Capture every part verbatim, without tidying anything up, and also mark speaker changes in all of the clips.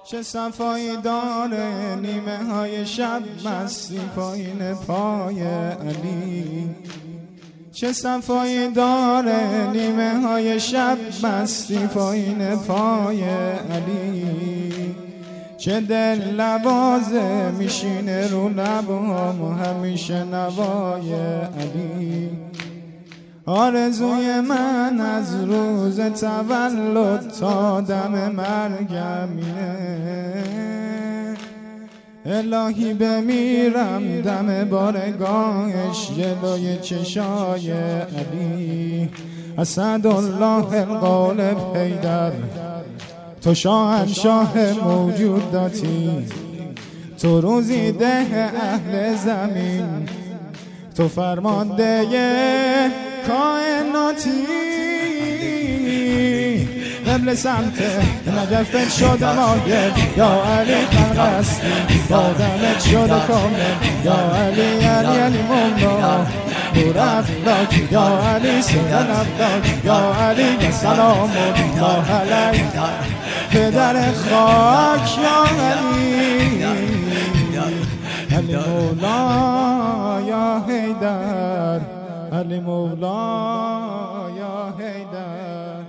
Speaker 1: چه صفایی داره نیمه های شب مستی پایین پای علی. چه صفایی داره نیمه های شب مستی پایین پای علی. چه دل لوازه میشینه رو لبام همیشه نوای علی. آرزوی من از روز تولد تا دم مرگم اینه، الهی بمیرم دم بارگاهش جلوی چشای علی. اسدالله الغالب حیدر، تو شاهنشاه موجوداتی، تو روزی ده اهل زمین، تو فرمانده کائناتی. قبل سمت نجفت شده مایل یا علی خلق هستی، بادمت شده کامل یا علی علی علی مولا دور افلاک یا علی سیدن افلاک یا علی سلام الله علیک پدر خاک یا علی علی مولا یا حیدر علی مولا یا حیدر.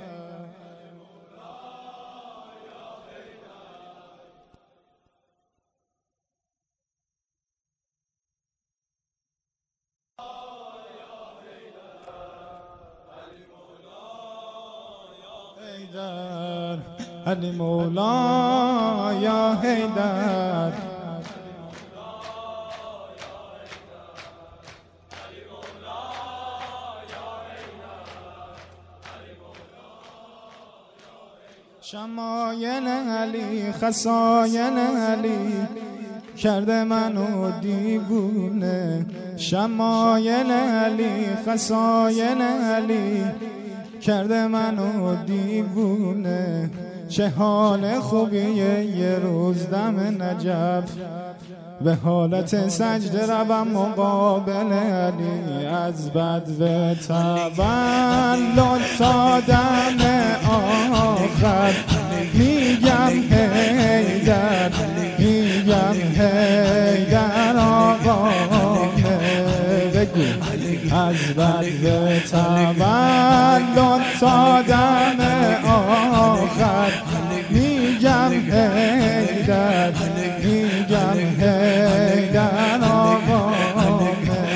Speaker 1: علی مولا یا حیدر شمایل علی خصایل علی کرده منو دیوونه. شمایل علی خصایل علی کرده منو دیوونه. چه حال خوبیه یه روز دم نجف به حالت سجده روم مقابل علی. از بدو تولد تا دم آخر میگم حیدر میگم حیدر آقامه. بگو از بدو تولد تا دم آخر میگم حیدر میگم حیدر آقامه.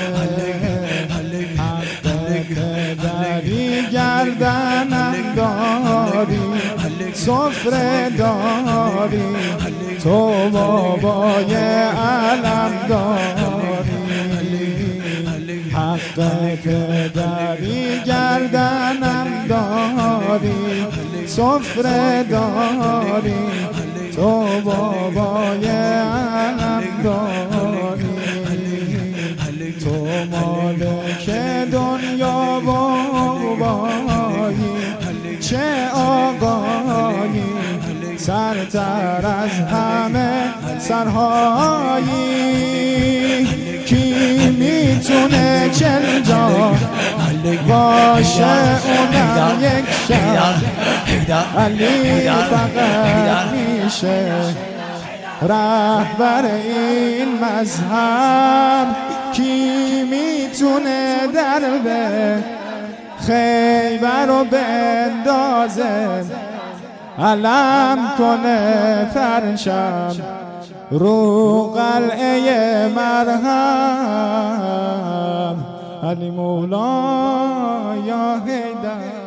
Speaker 1: حق پدری گردنم داری سفره داری تو بابای علم داری. حق پدری گردنم داری سفره داری تو بابای علم داری. تو مالک دنیا بابایی چه آقایی سرتر از همه سرهایی. کی میتونه چل جا باشه اونم یک شب علی فقط میشه رهبر این مذهب. کی میتونه در به خیبر رو بندازه علم کنه پرچم رو قلعه مرهم. علی مولا یا حیدر